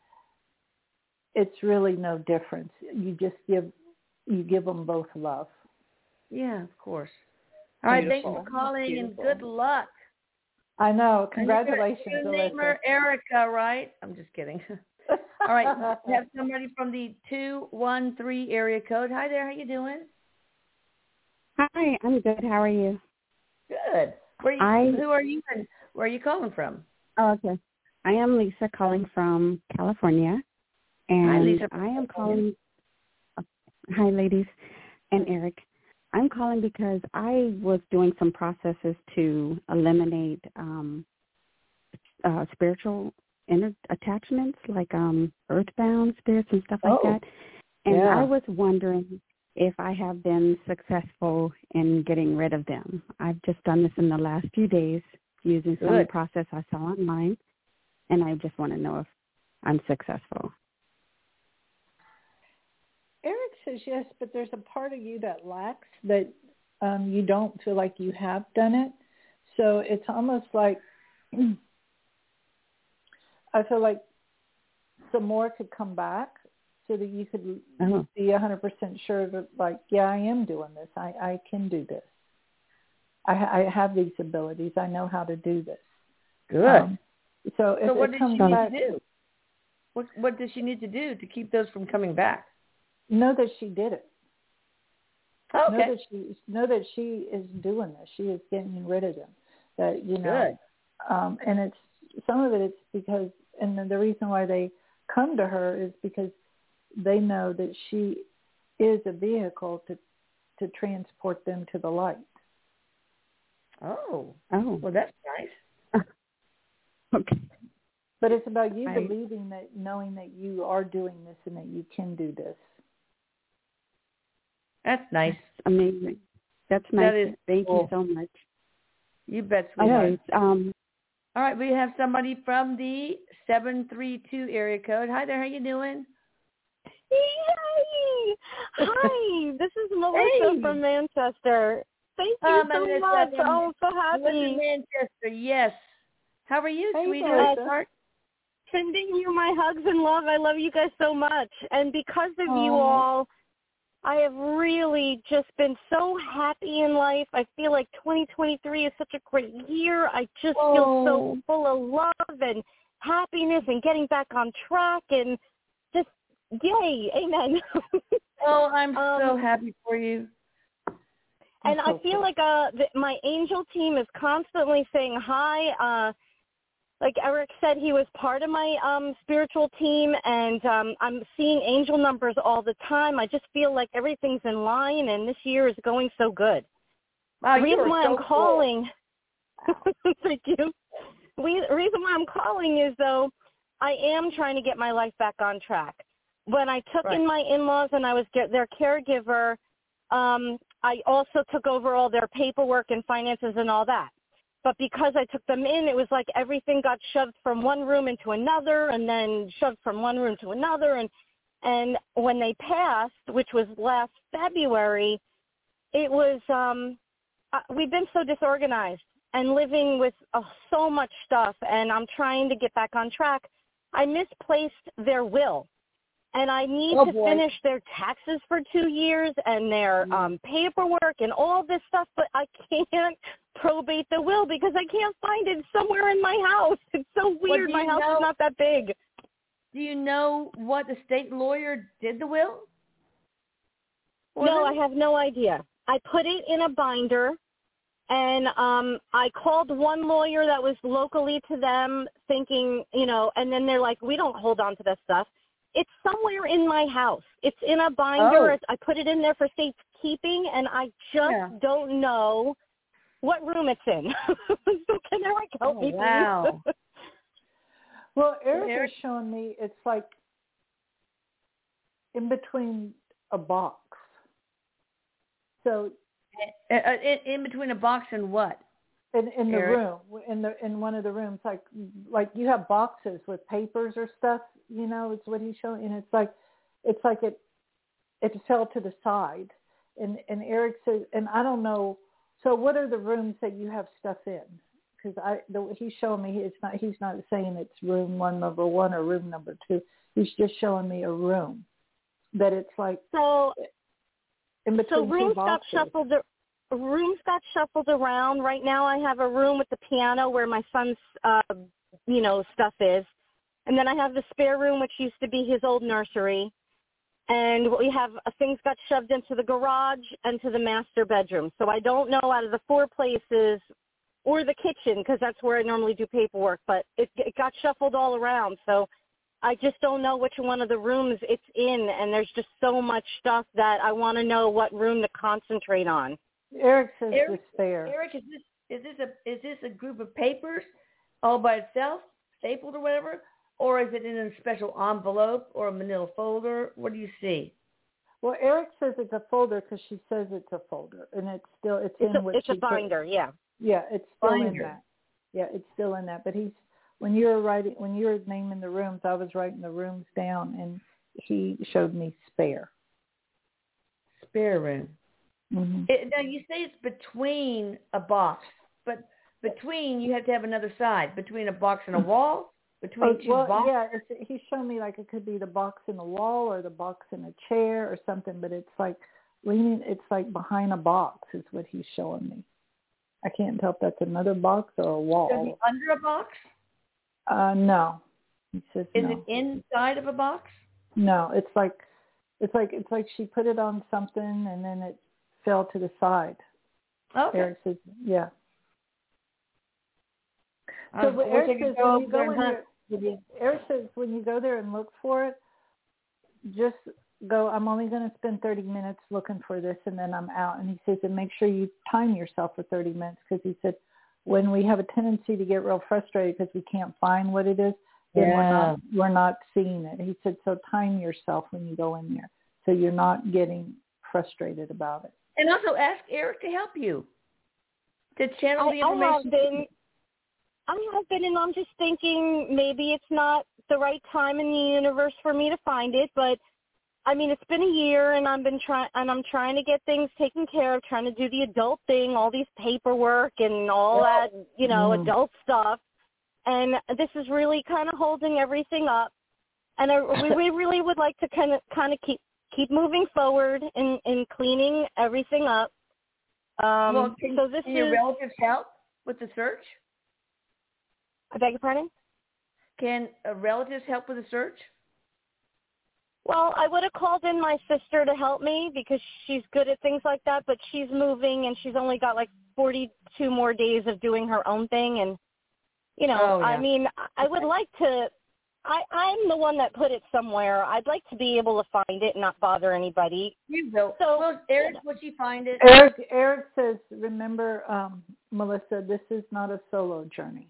it's really no difference. You just give you give them both love. Yeah, of course. All right, Beautiful. thanks for calling Beautiful. and good luck. I know. Congratulations, Your name Alyssa. is Erica, right? I'm just kidding. All right, we have somebody from the two one three area code. Hi there, how you doing? Hi, I'm good. How are you? Good. Where you, I, who are you and where are you calling from? Oh, okay. I am Lisa calling from California. And Hi, Lisa. I am calling. Hi, ladies and Eric. I'm calling because I was doing some processes to eliminate um, uh, spiritual inner attachments, like um, earthbound spirits and stuff like Oh, that. And yeah. I was wondering if I have been successful in getting rid of them. I've just done this in the last few days using some Good. process I saw online, and I just want to know if I'm successful. Eric says yes, but there's a part of you that lacks, that um, you don't feel like you have done it. So it's almost like I feel like some more could come back so that you could Oh. be one hundred percent sure that, like, yeah, I am doing this. I, I can do this. I, I have these abilities. I know how to do this. Good. Um, so if so what it does comes she need back, to do? What What does she need to do to keep those from coming back? know that she did it. Oh, okay. Know that she know that she is doing this. She is getting rid of them. That you know, Good. um, and it's some of it. It's because, and the, the reason why they come to her is because they know that she is a vehicle to to transport them to the light. Oh. Oh. Well, that's nice. Okay. But it's about you I, believing that, knowing that you are doing this and that you can do this. That's nice. Amazing. That's nice. That is Thank cool. you so much. You bet, sweetheart. Okay. Um, All right, we have somebody from the seven three two area code. Hi there, how you doing? Yay! Hi, this is Melissa Hey. from Manchester. Thank you Oh, so Melissa much. from- Oh, I'm so Melissa happy. Manchester, yes. How are you, Hey, sweetheart? Melissa. Sending you my hugs and love. I love you guys so much. And because of you Aw. all, I have really just been so happy in life. I feel like twenty twenty-three is such a great year. I just Oh. feel so full of love and happiness and getting back on track and just yay. Amen. Oh, I'm Um, so happy for you. And I'm so I feel cool. like uh, th- my angel team is constantly saying hi. Uh, like Eric said, he was part of my um, spiritual team, and um, I'm seeing angel numbers all the time. I just feel like everything's in line, and this year is going so good. Wow, the you reason are why so I'm cool. calling, thank you. We, the reason why I'm calling is, though, I am trying to get my life back on track. When I took Right. in my in-laws and I was get their caregiver, um, I also took over all their paperwork and finances and all that. But because I took them in, it was like everything got shoved from one room into another and then shoved from one room to another. And, and when they passed, which was last February, it was, um, uh, we've been so disorganized. and living with uh, so much stuff, and I'm trying to get back on track, I misplaced their will. And I need oh, to boy. finish their taxes for two years and their um, paperwork and all this stuff, but I can't probate the will because I can't find it somewhere in my house. It's so weird. Well, my house know, is not that big. Do you know what the state lawyer did the will? No, I have no idea. I put it in a binder, and um, I called one lawyer that was locally to them thinking, you know, and then they're like, we don't hold on to this stuff. It's somewhere in my house. It's in a binder. Oh. I put it in there for safekeeping, and I just Yeah. don't know what room it's in. So can Eric help Oh, me, wow. please? Well, Eric, Eric is showing me it's like in between a box. So uh, uh, in, in between a box and what? in, in the Eric? room, in the in one of the rooms, like like you have boxes with papers or stuff, you know, it's what he's showing, and it's like it's like it it fell to the side, and and Eric says, and I don't know. So what are the rooms that you have stuff in? Because I the, he's showing me it's not he's not saying it's room one number one or room number two. He's just showing me a room that it's like So in between So rooms two got boxes. shuffled. Rooms got shuffled around. Right now, I have a room with the piano where my son's, uh, you know, stuff is, and then I have the spare room, which used to be his old nursery, and we have uh, things got shoved into the garage and to the master bedroom. So I don't know out of the four places, or the kitchen, because that's where I normally do paperwork, but it, it got shuffled all around. So I just don't know which one of the rooms it's in, and there's just so much stuff that I want to know what room to concentrate on. Eric says Eric, despair. Eric, is this is this a is this a group of papers all by itself, stapled or whatever, or is it in a special envelope or a manila folder? What do you see? Well, Eric says it's a folder because she says it's a folder, and it's still it's, It's in a, what it's she a binder, put. yeah. Yeah, it's still in Binder. that. Yeah, it's still in that. But he's when you were writing when you were naming the rooms, I was writing the rooms down, and he showed me spare. Spare room. Mm-hmm. It, now you say it's between a box, but between you have to have another side. Between a box and a wall. Between Oh, two well, boxes. yeah, it's, he showed me like it could be the box in the wall or the box in a chair or something, but it's like leaning. It's like behind a box is what he's showing me. I can't tell if that's another box or a wall. Does it under a box? Uh, no. He says Is no. it inside of a box? No, it's like it's like it's like she put it on something and then it fell to the side. Okay. Eric says, yeah. I So wish what I Eric could says go when you over go there in and hunt there, with you. Eric says when you go there and look for it, just go. I'm only going to spend thirty minutes looking for this, and then I'm out. And he says, and make sure you time yourself for thirty minutes because he said when we have a tendency to get real frustrated because we can't find what it is, then Yeah. we're not we're not seeing it. He said, so time yourself when you go in there so you're not getting frustrated about it. And also ask Eric to help you. To channel I, the I information. have been, I have been, and I'm just thinking maybe it's not the right time in the universe for me to find it. But I mean, it's been a year, and I've been trying, and I'm trying to get things taken care of, trying to do the adult thing, all these paperwork and all that, you know, Mm. adult stuff. And this is really kind of holding everything up. And I, we, we really would like to kind of kind of keep keep moving forward in, in cleaning everything up. Um, Well, can, so this can your is. relatives help with the search? I beg your pardon? Can uh, relatives help with the search? Well, I would have called in my sister to help me because she's good at things like that, but she's moving and she's only got like forty-two more days of doing her own thing. And, you know, Oh, yeah. I mean, I would like to, I, I'm the one that put it somewhere. I'd like to be able to find it and not bother anybody. You will. So, well, Eric, would she find it? Eric Eric says, remember, um, Melissa, this is not a solo journey.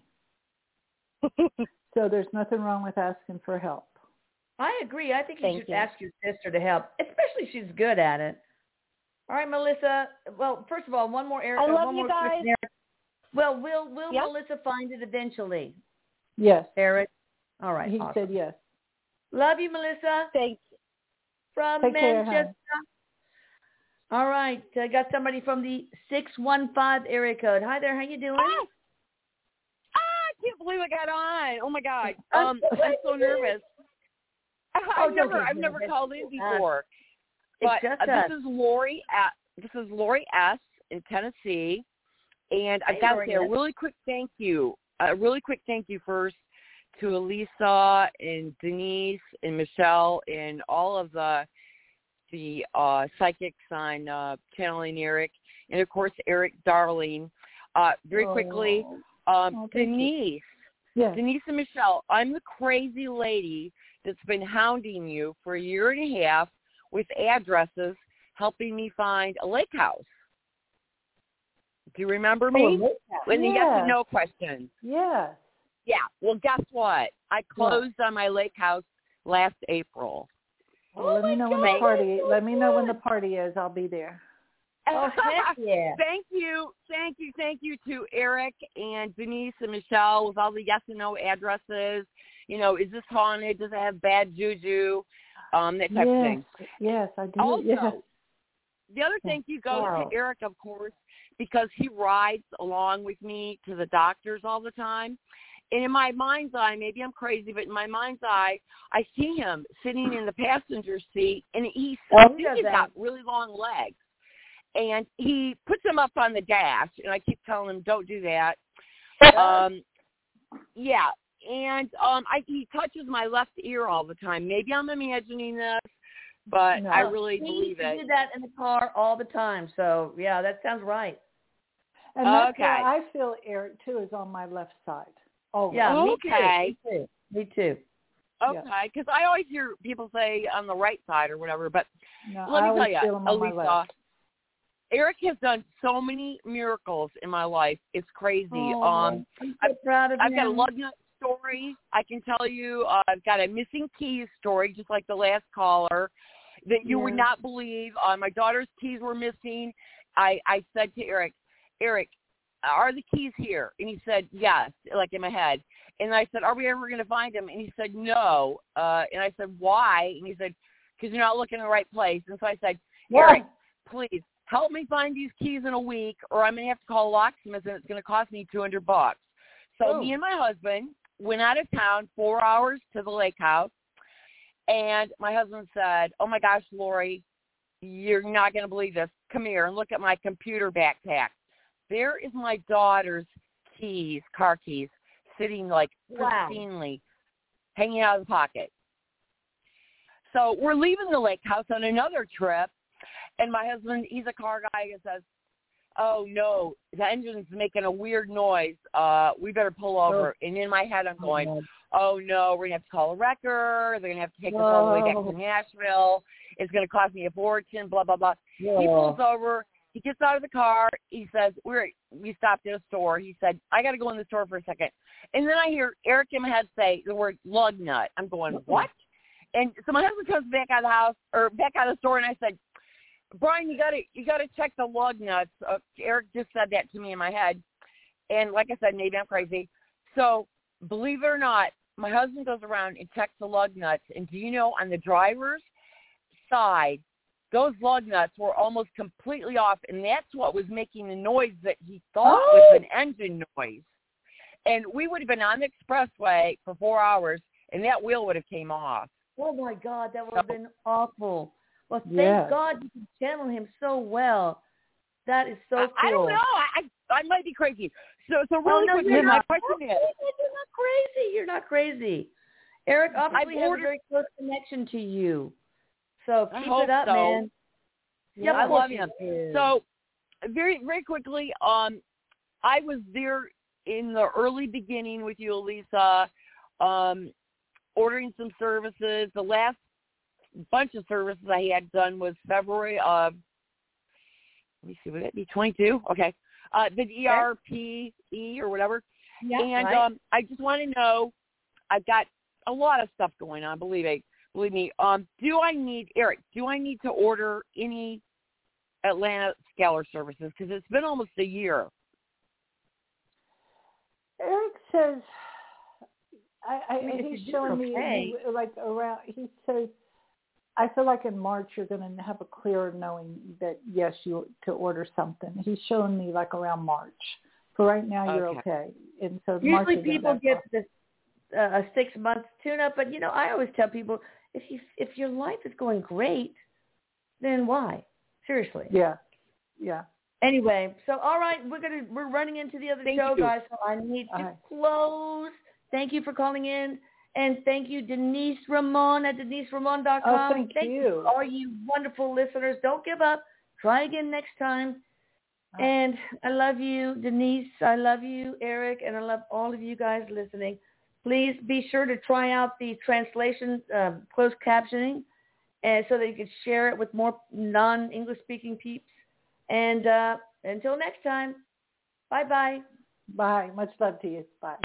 So there's nothing wrong with asking for help. I agree. I think you Thank should you. ask your sister to help, especially if she's good at it. All right, Melissa. Well, first of all, one more Eric. I uh, love one you more guys. question, Eric. Well, will will Yeah. Melissa find it eventually, Yes. Eric? All right. He awesome. said yes. Love you, Melissa. Thank From Take care, hon. Manchester. All right. I got somebody from the six one five area code. Hi there. How you doing? Ah! Ah, I can't believe I got on. Oh, my God. Um, I'm so nervous. Oh, I've never okay. I've never It's called in us. before. It's But just uh, us. this is Lori at this is Lori S. in Tennessee. And I've Hey, got to Lori say a S. really quick thank you. A really quick thank you first to Elisa and Denise and Michelle and all of the the uh, psychics on uh, Channeling Eric, and of course Eric Darling. Uh, very Oh. quickly, um, Oh, thank you. Denise, Yes. Denise and Michelle, I'm the crazy lady that's been hounding you for a year and a half with addresses, helping me find a lake house. Do you remember me? Oh, a lake house. When the yes Yes. and no questions. Yes. Yeah. Well, guess what? I closed on my lake house last April. Well, Oh let me my know God, when the party. that's so Let me know when the good. party is. I'll be there. Oh, heck yeah. Thank you, thank you, thank you to Eric and Denise and Michelle with all the yes and no addresses. You know, is this haunted? Does it have bad juju? Um, that type yes. of thing. Yes, I do. Also, yes. the other thank you goes Wow. to Eric, of course, because he rides along with me to the doctors all the time. And in my mind's eye, maybe I'm crazy, but in my mind's eye, I see him sitting in the passenger seat, and he's, Oh, I he think does he's that. got really long legs. And he puts them up on the dash, and I keep telling him, don't do that. Um, yeah, and um, I, he touches my left ear all the time. Maybe I'm imagining this, but No. I really He believe used to it. do that in the car all the time. So, yeah, that sounds right. And that's Okay. where I feel Eric too is on my left side. Oh, Yeah, Okay. me too. Me too. Me too. Okay, because I always hear people say on the right side or whatever, but No, let I me always tell you, feel him on my Elisa, left. Eric has done so many miracles in my life. It's crazy. Oh, um, I'm so proud of I've got a him. lug nut story. I can tell you. Uh, I've got a missing keys story, just like the last caller, that you Yeah. would not believe. Uh, my daughter's keys were missing. I, I said to Eric, Eric, are the keys here? And he said, yes, like in my head. And I said, are we ever going to find them? And he said, no. Uh, and I said, why? And he said, because you're not looking in the right place. And so I said, Eric, please help me find these keys in a week, or I'm going to have to call a locksmith, and it's going to cost me two hundred bucks. So Oh. me and my husband went out of town four hours to the lake house. And my husband said, oh, my gosh, Lori, you're not going to believe this. Come here and look at my computer backpack. There is my daughter's keys, car keys, sitting like Wow. pristinely, hanging out of the pocket. So we're leaving the lake house on another trip, and my husband, he's a car guy, and says, oh, no, the engine's making a weird noise. Uh, we better pull over. Oh. And in my head, I'm going, Oh, oh, no, we're going to have to call a wrecker. They're going to have to take us all the way back Whoa. to Nashville. It's going to cost me a fortune, blah, blah, blah. He Yeah. pulls over. He gets out of the car. He says, we're, we stopped at a store. He said, I got to go in the store for a second. And then I hear Eric in my head say the word lug nut. I'm going, what? And so my husband comes back out of the house, or back out of the store, and I said, Brian, you got to you got to check the lug nuts. Uh, Eric just said that to me in my head. And like I said, maybe I'm crazy. So believe it or not, my husband goes around and checks the lug nuts. And do you know, on the driver's side, those lug nuts were almost completely off, and that's what was making the noise that he thought Oh. was an engine noise. And we would have been on the expressway for four hours, and that wheel would have came off. Oh, my God, that would have been awful. Well, thank Yes. God you can channel him so well. That is so I, cool. I don't know. I, I I might be crazy. So so really Oh, no, quickly, you're my not. question is, You're not crazy. You're not crazy. Eric obviously has a ordered- very close connection to you. So I keep hope it up, so. man. Yeah, of I course love you him. do. So very very quickly, um, I was there in the early beginning with you, Elisa, um, ordering some services. The last bunch of services I had done was February of, let me see, would that be twenty-two? Okay. Uh, the E R P E or whatever. Yeah, and right. um, I just want to know, I've got a lot of stuff going on, believe me. Believe me. Um, do I need, Eric, do I need to order any Atlanta Scalar services? Because it's been almost a year. Eric says, I, I, I mean, if he's you're doing showing okay. me like around. He says I feel like in March you're going to have a clearer knowing that, yes, you to order something. He's showing me like around March. For right now, you're okay. okay. And so March Usually people get far. this uh, a six month tune-up, but, you know, I always tell people, if you if your life is going great, then why? Seriously. Yeah, yeah. Anyway, so all right, we're gonna we're running into the other Thank show, you. guys. So I need to right. close. Thank you for calling in, and thank you, Denise Ramon at denise ramon dot com. Oh, thank, thank you. you, all you wonderful listeners. Don't give up. Try again next time. Right. And I love you, Denise. I love you, Eric, and I love all of you guys listening. Please be sure to try out the translation, uh, closed captioning, and so that you can share it with more non-English speaking peeps. And uh, until next time, bye-bye. Bye. Much love to you. Bye.